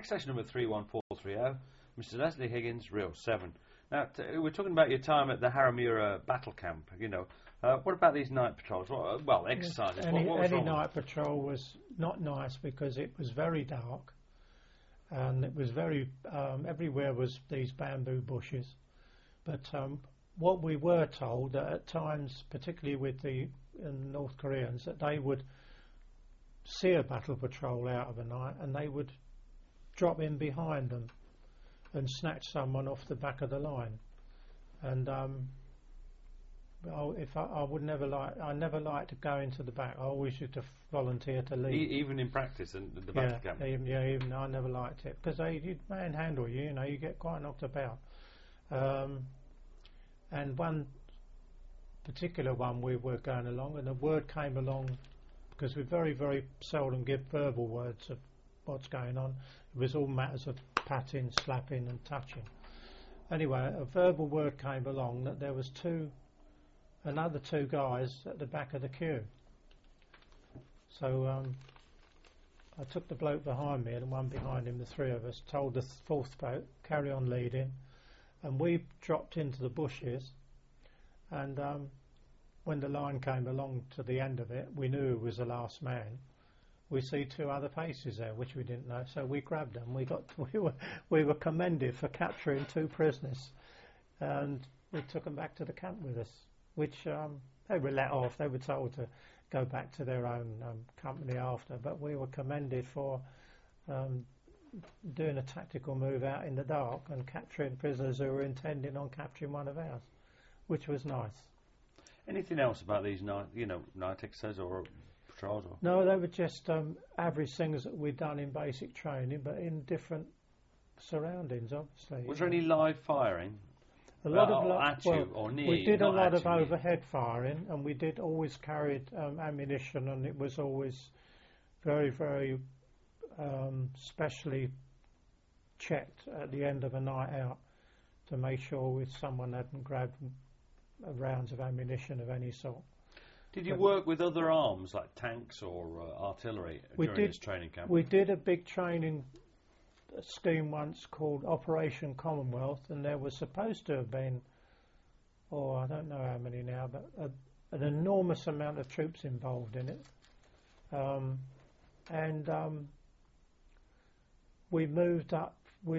session number 31430. Mr. Leslie Higgins, Reel 7. Now, we're talking about your time at the Haramura battle camp. You know, what about these night patrols? Well, exercises. Any night patrol was not nice because it was very dark, and it was very everywhere was these bamboo bushes. But what we were told that at times, particularly with the North Koreans, that they would see a battle patrol out of the night and they would drop in behind them and snatch someone off the back of the line. And I never liked to go into the back. I always used to volunteer to leave. Even in practice and the battle camp. Even I never liked it because you'd manhandle you. You know, you get quite knocked about. And one particular one, we were going along, and the word came along because we very, very seldom give verbal words of what's going on. It was all matters of patting, slapping and touching. Anyway, a verbal word came along that there was another two guys at the back of the queue. So I took the bloke behind me and the one behind him, the three of us, told the fourth bloke, carry on leading, and we dropped into the bushes, and when the line came along to the end of it, we knew it was the last man. We see two other faces there, which we didn't know, so we grabbed them. We were commended for capturing two prisoners, and we took them back to the camp with us, which they were let off. They were told to go back to their own company after, but we were commended for doing a tactical move out in the dark and capturing prisoners who were intending on capturing one of ours, which was nice. Anything else about these night exercises or patrols? Or? No, they were just average things that we'd done in basic training, but in different surroundings, obviously. Was there any live firing? A lot or near? We did a lot of overhead firing, and we did always carry ammunition, and it was always very, very specially checked at the end of a night out to make sure if someone hadn't grabbed rounds of ammunition of any sort. Did you work with other arms like tanks or artillery during this training camp? We did a big training scheme once called Operation Commonwealth, and there was supposed to have been, I don't know how many now, but an enormous amount of troops involved in it. We moved up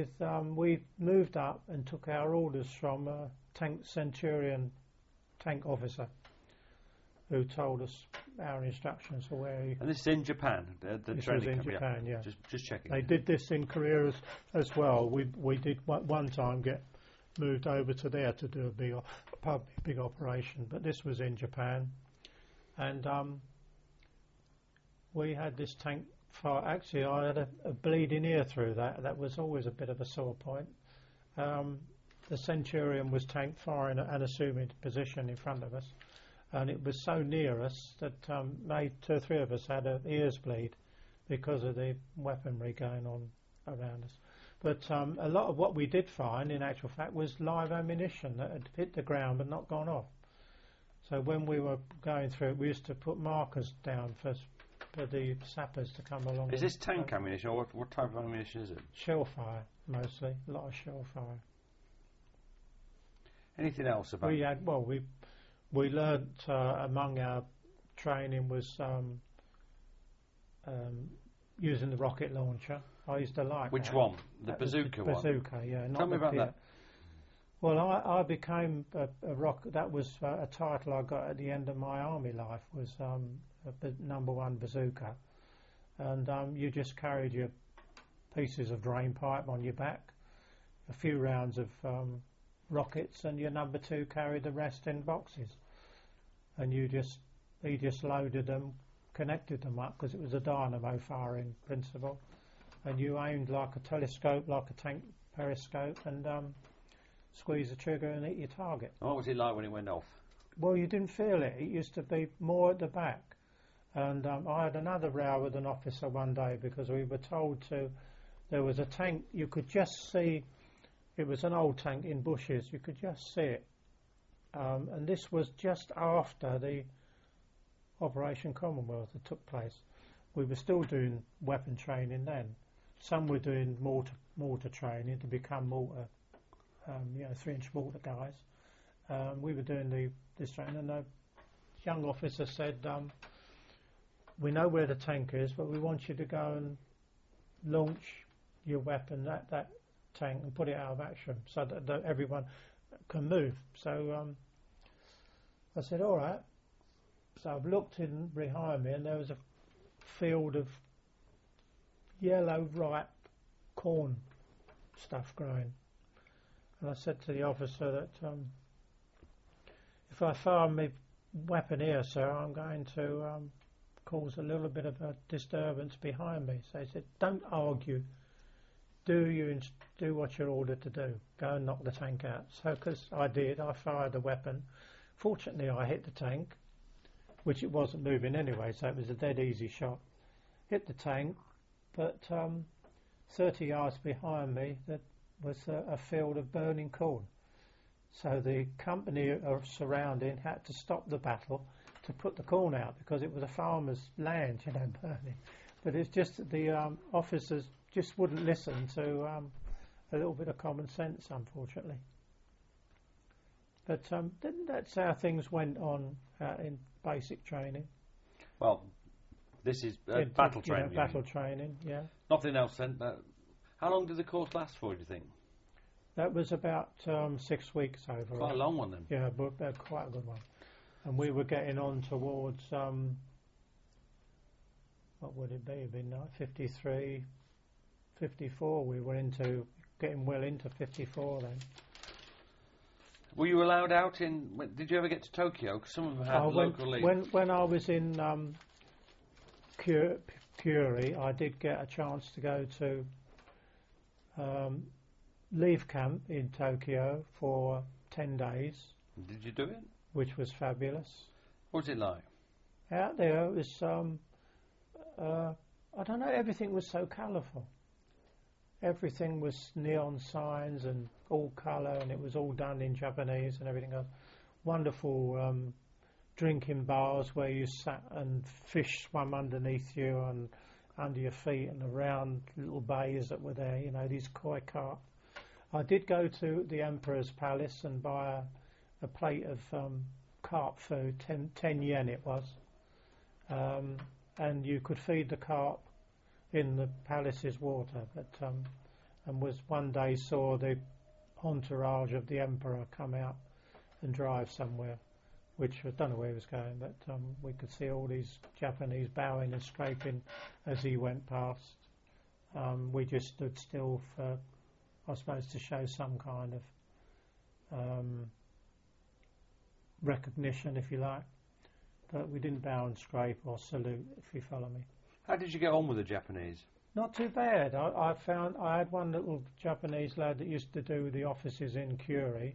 and took our orders from a Centurion tank officer who told us our instructions for where he... And this is in Japan, the this training was in camp, Japan, yeah. Just checking. They did this in Korea as well. We did one time get moved over to there to do a big operation, but this was in Japan. And we had this tank fire. Actually, I had a bleeding ear through that. That was always a bit of a sore point. The Centurion was tank firing and assuming position in front of us, and it was so near us that made 2 or 3 of us had ears bleed because of the weaponry going on around us. But a lot of what we did find, in actual fact, was live ammunition that had hit the ground but not gone off. So when we were going through it, we used to put markers down for the sappers to come along. Is this tank ammunition, or what type of ammunition is it? Shell fire, mostly. A lot of shell fire. Anything else about? We learnt among our training was using the rocket launcher. I used to like Which that. one? The bazooka one? Bazooka, yeah. Tell me about that. Well, I became a that was a title I got at the end of my army life, was #1 bazooka. And you just carried your pieces of drain pipe on your back, a few rounds of rockets, and your #2 carried the rest in boxes. And he just loaded them, connected them up, because it was a dynamo firing principle. And you aimed like a telescope, like a tank periscope, and squeeze the trigger and hit your target. What was it like when it went off? Well, you didn't feel it. It used to be more at the back. And I had another row with an officer one day because we were told there was a tank, you could just see, it was an old tank in bushes, you could just see it. And this was just after the Operation Commonwealth that took place. We were still doing weapon training then. some were doing mortar training to become mortar, 3-inch mortar guys. We were doing this training, and the young officer said, "We know where the tank is, but we want you to go and launch your weapon at that tank and put it out of action so that everyone can move." So I said, "All right." So I've looked in behind me, and there was a field of yellow ripe corn stuff growing. And I said to the officer that if I fire my weapon here, sir, I'm going to cause a little bit of a disturbance behind me. So he said, "Don't argue. Do what you're ordered to do. Go and knock the tank out." So, because I did, I fired the weapon. Fortunately, I hit the tank, which it wasn't moving anyway, so it was a dead easy shot. Hit the tank, but 30 yards behind me, that was a field of burning corn. So the company surrounding had to stop the battle to put the corn out because it was a farmer's land, burning. But it's just that the officers just wouldn't listen to a little bit of common sense, unfortunately. But that's how things went on in basic training. Well, this is battle training. Battle training, yeah. Nothing else then. How long did the course last for, do you think? That was about 6 weeks overall. Quite a long one then. Yeah, but quite a good one. And we were getting on towards, what would it be? It'd been 53, 54. We were getting well into 54 then. Were you allowed out did you ever get to Tokyo? Because some of them had local leave. When I was in Curie, I did get a chance to go to leave camp in Tokyo for 10 days. Did you do it? Which was fabulous. What was it like? Out there, it was, I don't know, everything was so colourful. Everything was neon signs and all colour, and it was all done in Japanese and everything else. Wonderful drinking bars where you sat and fish swam underneath you and under your feet, and around little bays that were there, these koi carp. I did go to the Emperor's Palace and buy a plate of carp food, 10 yen it was, and you could feed the carp in the palace's water, but and was one day saw the entourage of the Emperor come out and drive somewhere, which I don't know where he was going, but we could see all these Japanese bowing and scraping as he went past. We just stood still for, I suppose, to show some kind of recognition, if you like, but we didn't bow and scrape or salute, if you follow me. How did you get on with the Japanese? Not too bad. I had one little Japanese lad that used to do the offices in Curie,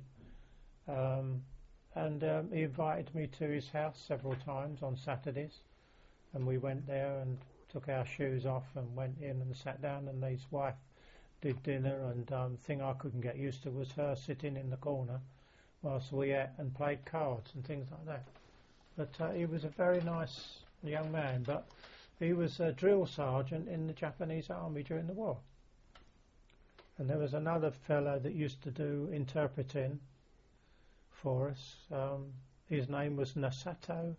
and he invited me to his house several times on Saturdays, and we went there and took our shoes off and went in and sat down, and his wife did dinner, and thing I couldn't get used to was her sitting in the corner whilst we ate and played cards and things like that. But he was a very nice young man, but he was a drill sergeant in the Japanese army during the war. And there was another fellow that used to do interpreting for us. His name was Nasato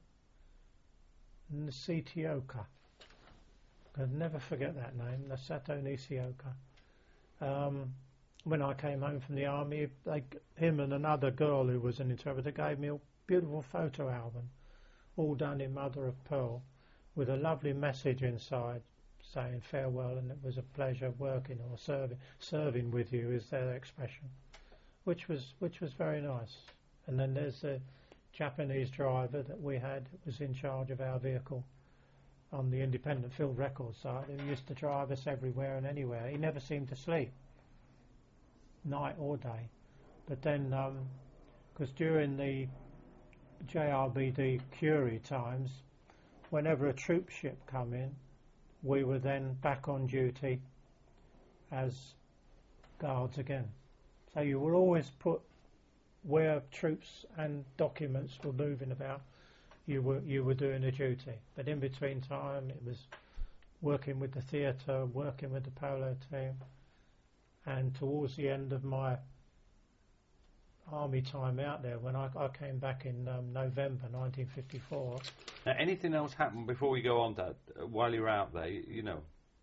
Nishioka. I'll never forget that name, Nasato Nishioka. When I came home from the army, him and another girl who was an interpreter gave me a beautiful photo album, all done in mother of pearl, with a lovely message inside saying farewell, and it was a pleasure working or serving with you, is their expression, which was very nice. And then there's a Japanese driver that we had that was in charge of our vehicle on the independent field record side, who used to drive us everywhere and anywhere. He never seemed to sleep, night or day. But then, because during the JRBD Curie times, whenever a troop ship come in, we were then back on duty as guards again. So you were always put where troops and documents were moving about. You were doing a duty, but in between time it was working with the theatre, working with the polo team, and towards the end of my army time out there, when I came back in November 1954. Now, anything else happened before we go on that while you were out there? You know.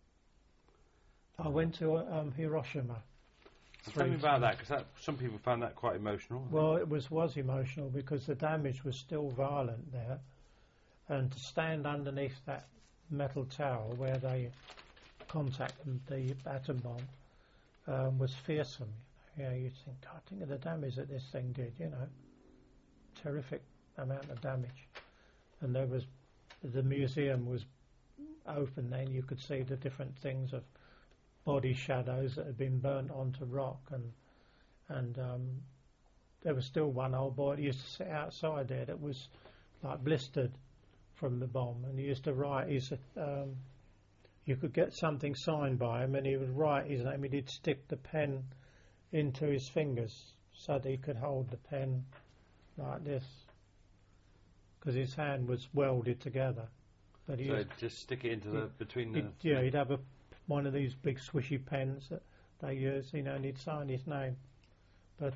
I went to Hiroshima. Tell me about that, because some people found that quite emotional. Well, it was emotional because the damage was still violent there, and to stand underneath that metal tower where they contacted the atom bomb was fearsome. You know, you'd think, God, think of the damage that this thing did. You know, terrific amount of damage. And the museum was open then. You could see the different things of body shadows that had been burnt onto rock, and there was still one old boy that used to sit outside there that was like blistered from the bomb, and he used to write you could get something signed by him, and he would write his name. He'd stick the pen into his fingers so that he could hold the pen like this, because his hand was welded together. But so he'd just stick it into between the... Yeah, he'd have one of these big swishy pens that they use, you know, and he'd sign his name. But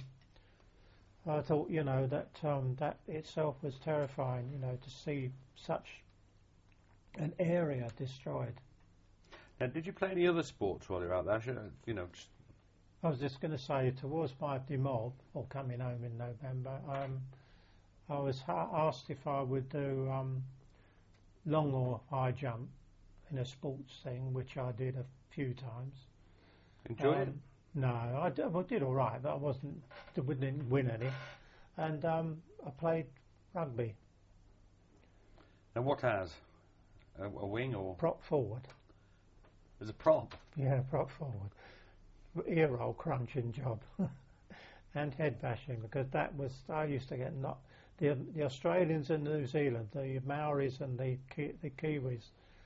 I thought, you know, that that itself was terrifying, you know, to see such an area destroyed. Now, did you play any other sports while you were out there? You know, I was just going to say, towards my demob, or coming home in November, I was asked if I would do long or high jump in a sports thing, which I did a few times. Enjoyed it? No, I did all right, but didn't win any. And I played rugby. And what as? A wing or? Prop forward. As a prop? Yeah, prop forward. Ear roll crunching job. And head bashing, because that was, I used to get knocked. The Australians and New Zealand, the Maoris and the Kiwis,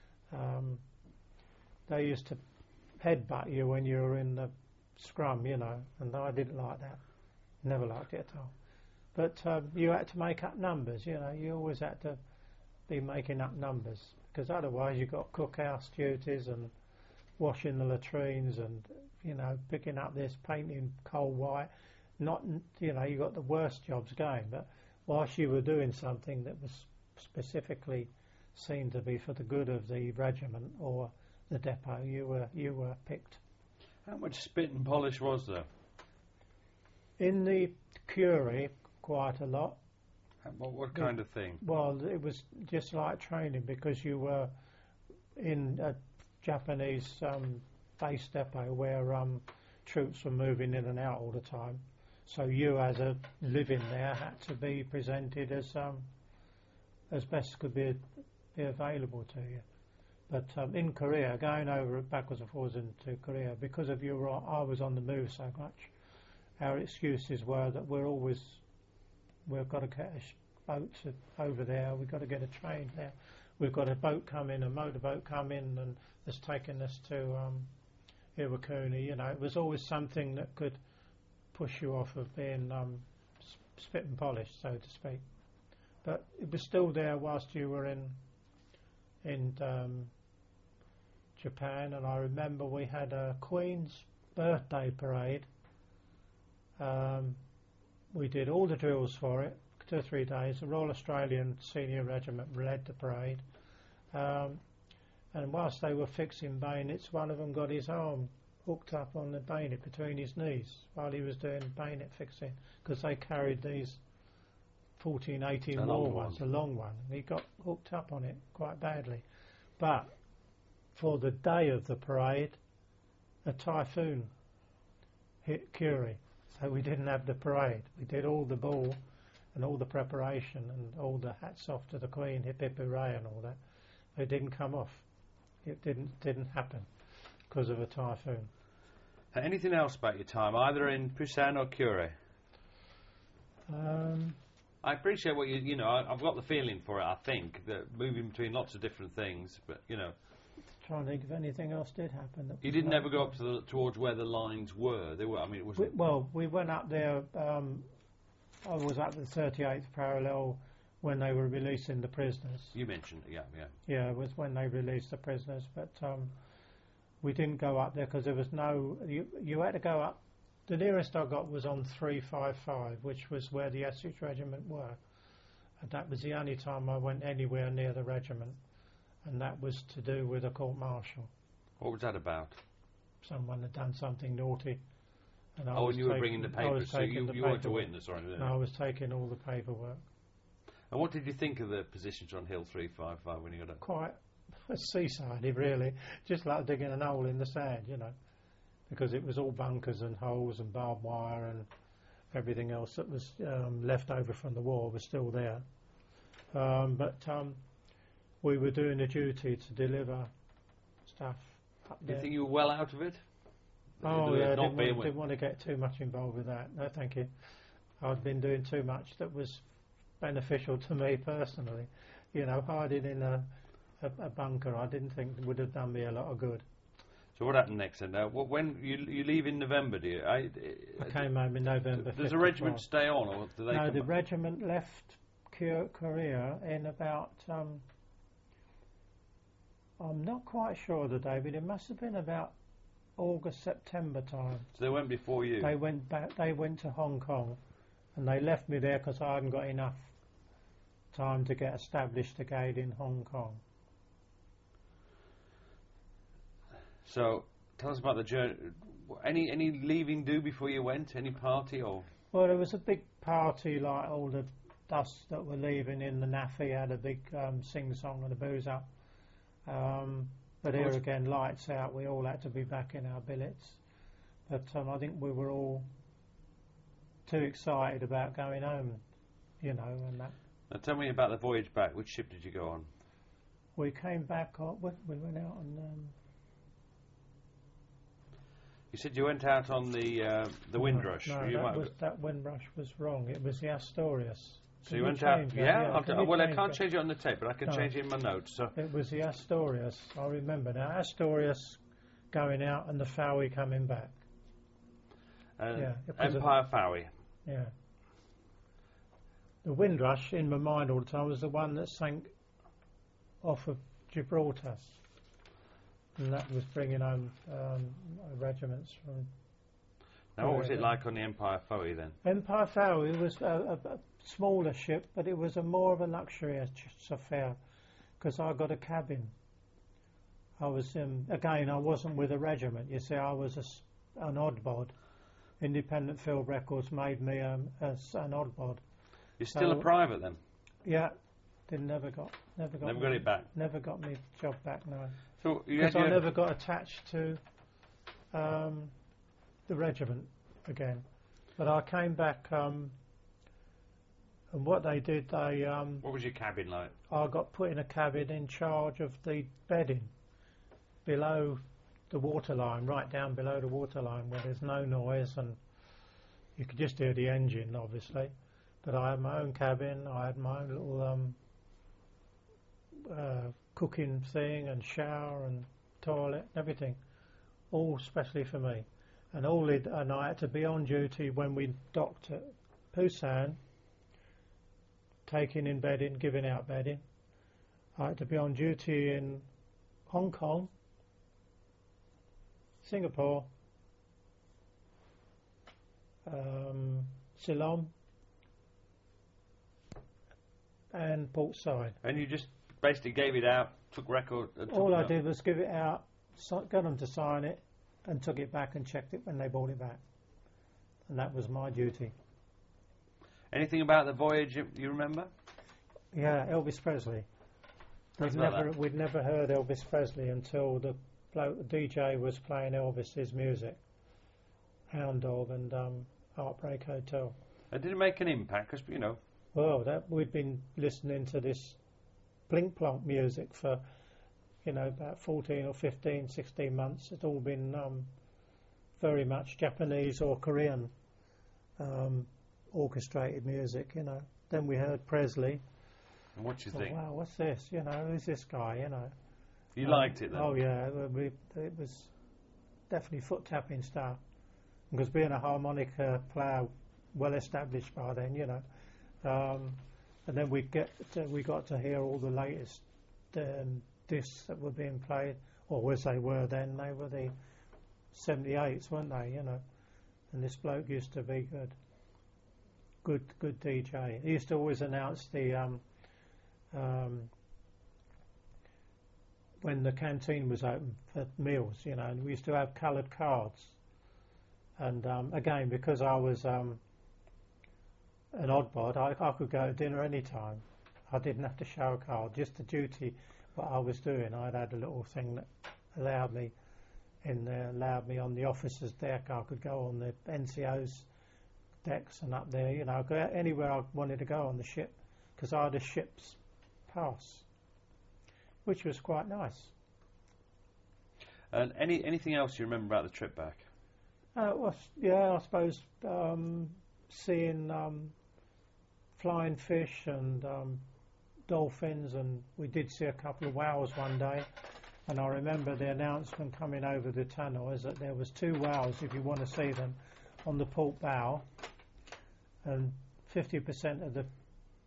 they used to headbutt you when you were in the scrum, you know, and I didn't like that. Never liked it at all. But you had to make up numbers, you know. You always had to be making up numbers, because otherwise you got cookhouse duties and washing the latrines and, you know, picking up this, painting coal white. Not, you know, you got the worst jobs going, but whilst you were doing something that was specifically seen to be for the good of the regiment or the depot, you were picked. How much spit and polish was there? In the Curie, quite a lot. What kind of thing? Well, it was just like training, because you were in a Japanese base depot where troops were moving in and out all the time. So you, as a living there, had to be presented as best could be available to you. But in Korea, going over backwards and forwards into Korea, because of I was on the move so much, our excuses were that we've got to get a boat over there, we've got to get a train there, we've got a boat come in, a motorboat come in, and it's taken us to Iwakuni. You know, it was always something that could push you off of being spit and polished, so to speak. But it was still there whilst you were in Japan, and I remember we had a Queen's birthday parade. We did all the drills for it, 2 or 3 days. The Royal Australian Senior Regiment led the parade, and whilst they were fixing bayonets, one of them got his arm hooked up on the bayonet between his knees while he was doing bayonet fixing, because they carried these 14-18 more ones, a long one. He got hooked up on it quite badly. But for the day of the parade, a typhoon hit Curie, so we didn't have the parade. We did all the ball and all the preparation and all the hats off to the Queen, hip hip hooray and all that. It didn't come off. It didn't happen because of a typhoon. Anything else about your time, either in Busan or Curie? I appreciate what you know. I've got the feeling for it. I think that moving between lots of different things, but you know. Trying to think if anything else did happen. You didn't ever go up towards where the lines were. They were. I mean, it was. We went up there. I was at the 38th parallel when they were releasing the prisoners. You mentioned it, yeah. Yeah, it was when they released the prisoners, but we didn't go up there because there was no. You had to go up. The nearest I got was on 355, which was where the Essex Regiment were, and that was the only time I went anywhere near the regiment, and that was to do with a court martial. What was that about? Someone had done something naughty. And and you were bringing the papers, so you weren't a witness or anything? No, I was taking all the paperwork. And what did you think of the positions on Hill 355 when you got up? Quite seaside, really. Just like digging a hole in the sand, you know, because it was all bunkers and holes and barbed wire and everything else that was left over from the war was still there. But we were doing a duty to deliver stuff up there. Do you think you were well out of it? Oh, yeah, I didn't want to get too much involved with that. No, thank you. I'd been doing too much that was beneficial to me personally. You know, hiding in a bunker, I didn't think would have done me a lot of good. So what happened next then? When you leave in November, do you? I came home in November. Does the regiment stay on, or do they? No, the regiment left Korea in about. I'm not quite sure the day, but it must have been about August, September time. So they went before you? They went back. They went to Hong Kong, and they left me there because I hadn't got enough time to get established again in Hong Kong. So tell us about the journey. Any leaving do before you went? Any party or? Well, there was a big party, like all the dust that were leaving in the NAFI had a big sing-song and a booze up. But here again, lights out, we all had to be back in our billets. But I think we were all too excited about going home, you know, and that. Now tell me about the voyage back. Which ship did you go on? We came back, we went out on... You said you went out on the Windrush. No, that Windrush was wrong. It was the Astorius. So you went out... Yeah, well, I can't change it on the tape, but I can change it in my notes. So it was the Astorius, I remember now. Astorius going out and the Fowey coming back. Empire Fowey. Yeah. The Windrush, in my mind all the time, was the one that sank off of Gibraltar. And that was bringing home regiments from... Now, what was it like on the Empire Fowey then? Empire Fowey was a smaller ship, but it was more of a luxurious affair because I got a cabin. I was, again, I wasn't with a regiment. You see, I was an odd bod. Independent Field Records made me as an odd bod. You're still a private then? Yeah, never got it back. Never got me job back. No, so because I never got attached to the regiment again. But I came back, and what they did, they... what was your cabin like? I got put in a cabin in charge of the bedding below the waterline, right down below the waterline where there's no noise and you could just hear the engine, obviously. But I had my own cabin, I had my own little cooking thing and shower and toilet and everything, all specially for me. And I had to be on duty when we docked at Busan, taking in bedding, giving out bedding. I had to be on duty in Hong Kong, Singapore, Ceylon, and Port Said. And you just basically gave it out, took record... All I did was give it out, got them to sign it, and took it back and checked it when they brought it back. And that was my duty. Anything about the voyage you remember? Yeah, Elvis Presley. We'd never heard Elvis Presley until the DJ was playing Elvis's music. Hound Dog and Heartbreak Hotel. Did it make an impact? Because, you know... Well, we'd been listening to this Blink Plonk music for, you know, about 14 or 15, 16 months. It's all been very much Japanese or Korean orchestrated music, you know. Then we heard Presley. And what do you think? Wow, what's this? You know, who's this guy, you know? You liked it then? Oh, yeah. It was definitely foot-tapping stuff. Because being a harmonica player, well established by then, you know, and then we got to hear all the latest discs that were being played, or as they were then. They were the 78s, weren't they? You know, and this bloke used to be good DJ. He used to always announce the when the canteen was open for meals, you know, and we used to have coloured cards. And again, because I was an oddbod, I could go to dinner any time. I didn't have to show a card, just the duty what I was doing. I'd had a little thing that allowed me in there, allowed me on the officer's deck. I could go on the NCO's decks and up there, you know, go anywhere I wanted to go on the ship, because I had a ship's pass, which was quite nice. And anything else you remember about the trip back? Well, yeah, I suppose seeing flying fish and dolphins, and we did see a couple of whales one day. And I remember the announcement coming over the tunnel is that there was 2 whales, if you want to see them, on the port bow, and 50% of the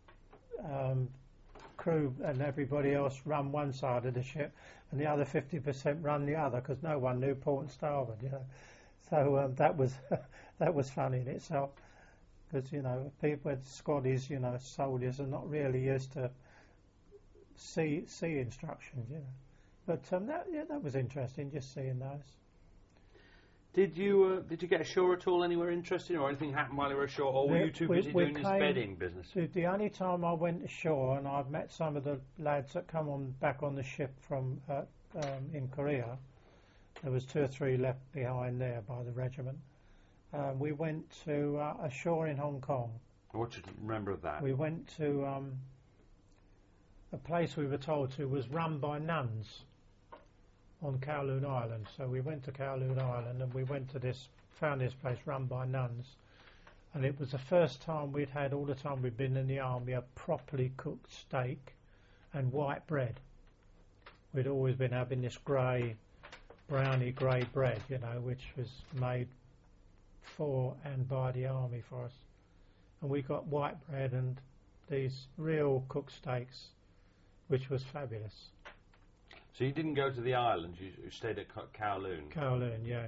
crew and everybody else run one side of the ship, and the other 50% run the other, because no one knew port and starboard, you know. So that was that was funny in itself, because, you know, people, squaddies, you know, soldiers are not really used to sea instructions, you know. But that was interesting, just seeing those. Did you get ashore at all anywhere interesting, or anything happened while you were ashore, or were you too busy doing this bedding business? The only time I went ashore, and I've met some of the lads that come back on the ship from in Korea. There was 2 or 3 left behind there by the regiment. We went to ashore in Hong Kong. What do you remember of that? We went to a place we were told to was run by nuns on Kowloon Island. So we went to Kowloon Island, and we went to found this place run by nuns. And it was the first time we'd had, all the time we'd been in the army, a properly cooked steak and white bread. We'd always been having this browny grey bread, you know, which was made for and by the army for us. And we got white bread and these real cooked steaks, which was fabulous. So you didn't go to the island, you stayed at Kowloon? Kowloon, yeah.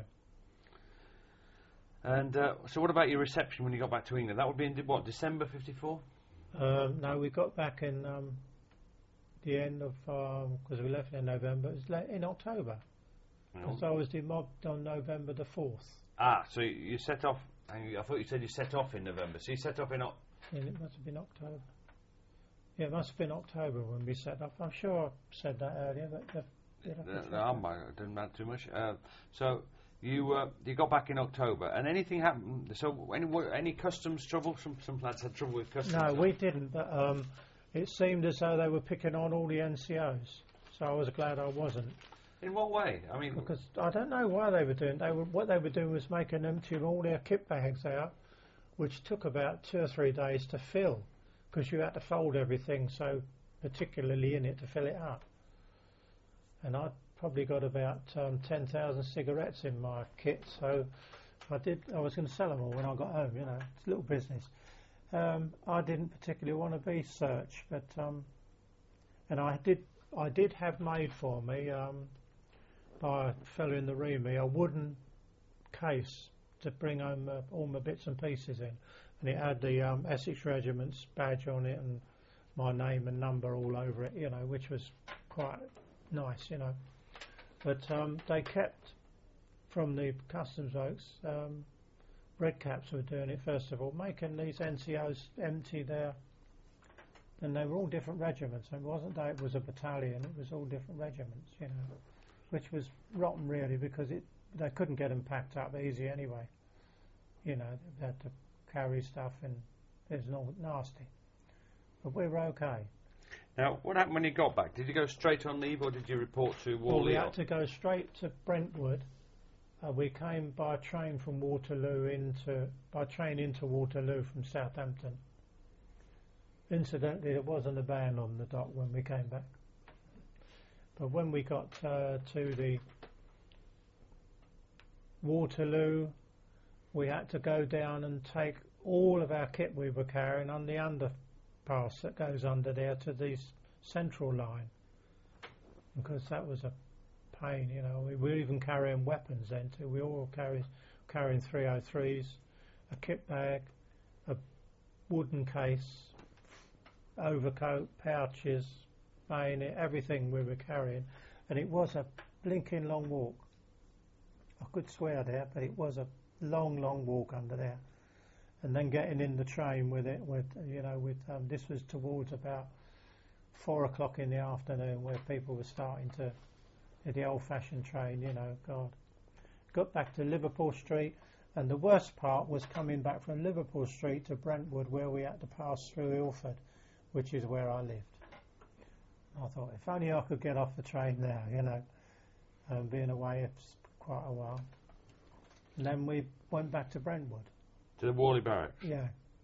And so what about your reception when you got back to England? That would be in, what, December 54? No, we got back in the end of, because we left in November, it was in October. Because I was demobbed on November the 4th. Ah, so you set off, I thought you said you set off in November, so you set off in Yeah, it must have been October. Yeah, it must have been October when we set off. I'm sure I said that earlier, but... I didn't matter too much. So you got back in October, and anything happened? So any customs trouble? Some lads had trouble with customs? No, we didn't, but it seemed as though they were picking on all the NCOs, so I was glad I wasn't. In what way? I mean, because I don't know why they were doing. What they were doing was making empty all their kit bags out, which took about 2 or 3 days to fill, because you had to fold everything so particularly in it to fill it up. And I'd probably got about 10,000 cigarettes in my kit, so I was going to sell them all when I got home. You know, it's a little business. I didn't particularly want to be searched, but and I did have made for me. By a fellow in the REME, a wooden case to bring home all my bits and pieces in, and it had the Essex Regiment's badge on it and my name and number all over it, you know, which was quite nice, you know. But they kept, from the customs folks, Red Caps were doing it first of all, making these NCOs empty their, and they were all different regiments. It wasn't that it was a battalion; it was all different regiments, you know. Which was rotten, really, because they couldn't get them packed up easy anyway. You know, they had to carry stuff, and it was all nasty. But we were okay. Now, what happened when you got back? Did you go straight on leave, or did you report to Wall? Well, we had to go straight to Brentwood. We came by train from Waterloo into Waterloo from Southampton. Incidentally, there wasn't a band on the dock when we came back. But when we got to the Waterloo, we had to go down and take all of our kit we were carrying on the pass that goes under there to the central line, because that was a pain, you know. We were even carrying weapons then too. We all carrying 303s, a kit bag, a wooden case, overcoat, pouches, bayonet, everything we were carrying, and it was a blinking long walk. I could swear there, but it was a long walk under there. And then getting in the train with this was towards about 4 o'clock in the afternoon, where people were starting to, the old-fashioned train, you know, God. Got back to Liverpool Street, and the worst part was coming back from Liverpool Street to Brentwood, where we had to pass through Ilford, which is where I lived. I thought, if only I could get off the train now, you know, being away for quite a while. And then we went back to Brentwood. To the Worley Barracks? Yeah.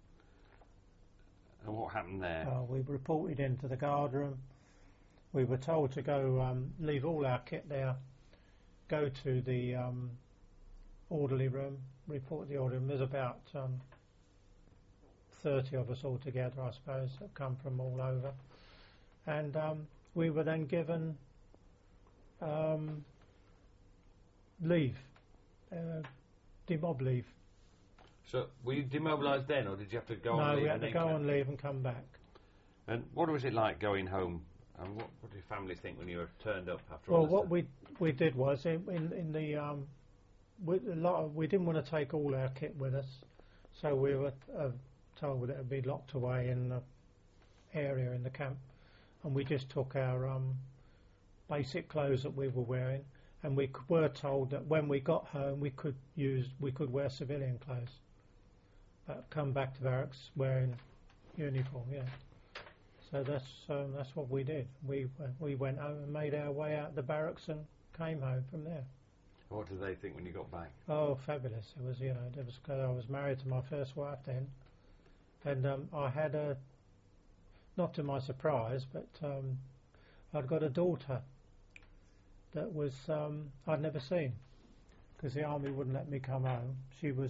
And what happened there? We reported into the guard room. We were told to go leave all our kit there, go to the orderly room, report the orderly room. There's about 30 of us all together, I suppose, that come from all over. And we were then given leave, demob leave. So were you demobilised then, or did you have to go on leave? No, we had to go on leave and come back. And what was it like going home? And what did your family think when you were turned up after all all this? Well, what we did was in the we didn't want to take all our kit with us, so we were told that it would be locked away in the area in the camp, and we just took our basic clothes that we were wearing, and we were told that when we got home we could wear civilian clothes, but come back to barracks wearing uniform. Yeah. So that's what we did. We went home and made our way out the barracks and came home from there. What did they think when you got back? Oh, fabulous! It was, you know, I was married to my first wife then, and I had not to my surprise, but I'd got a daughter that was I'd never seen, because the army wouldn't let me come home. She was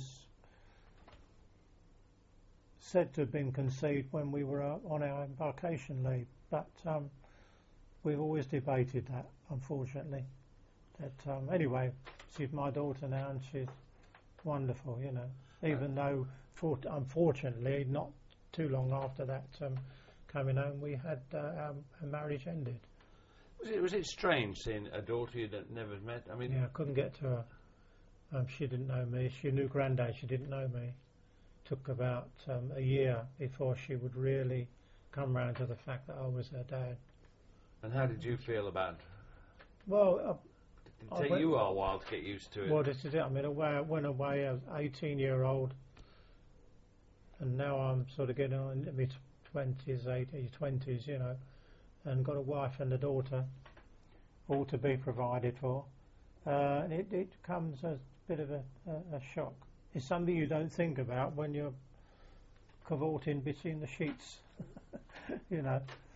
said to have been conceived when we were on our embarkation leave, but we've always debated that, unfortunately. That anyway, she's my daughter now, and she's wonderful, you know. Even though, unfortunately, not too long after that coming home, we had our marriage ended. Was it strange seeing a daughter you'd never met? I mean, yeah, I couldn't get to her. She didn't know me. She knew Grandad. She didn't know me. Took about a year before she would really come round to the fact that I was her dad. And how did you feel about? Well, did it take you a while to get used to it? Well, this is it. I mean, I went away as 18-year-old, and now I'm sort of getting on into my 20s, you know, and got a wife and a daughter, all to be provided for. It comes as a bit of a shock. It's something you don't think about when you're cavorting between the sheets, you know.